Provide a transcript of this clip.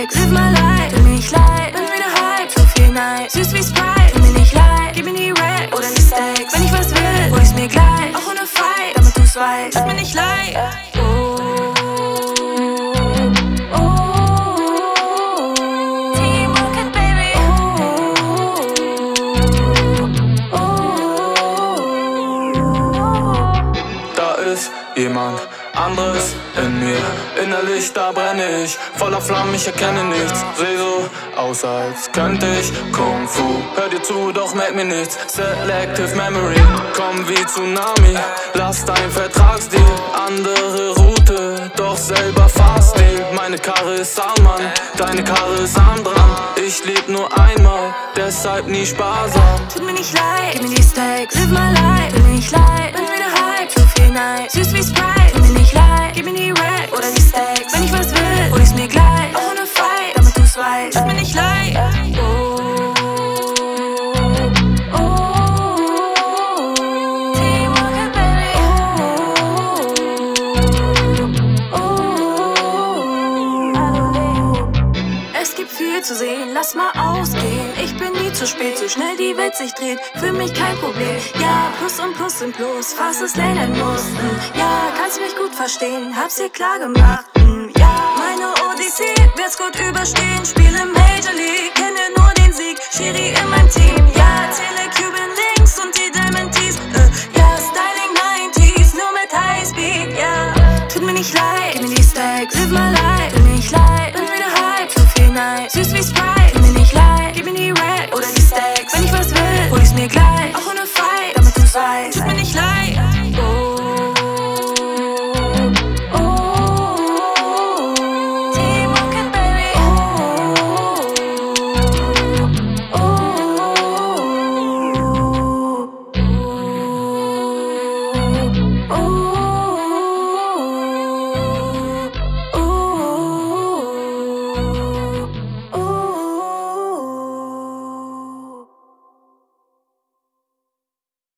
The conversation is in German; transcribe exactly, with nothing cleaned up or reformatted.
Stacks, live my life, bin nicht leid, bin wieder Hype, so viel Neid, süß wie Sprite, tut mir nicht leid, gib mir die Rack oder die Stacks, wenn ich was will, hol ich's mir gleich, auch ohne Fight, damit du's weißt, tut mir nicht leid. Jemand anderes in mir, innerlich da brenne ich, voller Flammen, ich erkenne nichts. Seh so aus, als könnte ich Kung Fu. Hör dir zu, doch merk mir nichts. Selective Memory, komm wie Tsunami. Lass dein Vertragsdeal, andere Route, doch selber Fahrstil. Meine Karre ist Salman, deine Karre ist arm dran. Ich leb nur einmal, deshalb nie sparsam. Tut mir nicht leid, gib mir die Stacks, live my life, bin nicht leid, bin wieder Hype, so viel Neid, süß wie Sprite, tut mir nicht leid, gib mir die Rack oder die Stacks, wenn ich was will, hol ich's mir gleich, auch ohne Fight, damit du's weißt, tut mir nicht leid. Zu sehen, lass mal ausgehen. Ich bin nie zu spät, so schnell die Welt sich dreht. Für mich kein Problem. Ja, Plus und Plus sind Plus, was es lernen muss. Ja, kannst mich gut verstehen, hab's dir klar gemacht. Ja, meine Odyssee wird's gut überstehen. Spiele Major League, kenne nur den Sieg. Schiri in meinem Team. Ja, zähle Cuban Links und die Diamond Tees. Äh, ja, Styling neunziger, nur mit Highspeed. Ja, tut mir nicht leid, gib mir die Stacks, live my life, bin nicht leid, bin wieder Hype, so viel Neid, süß wie Sprite.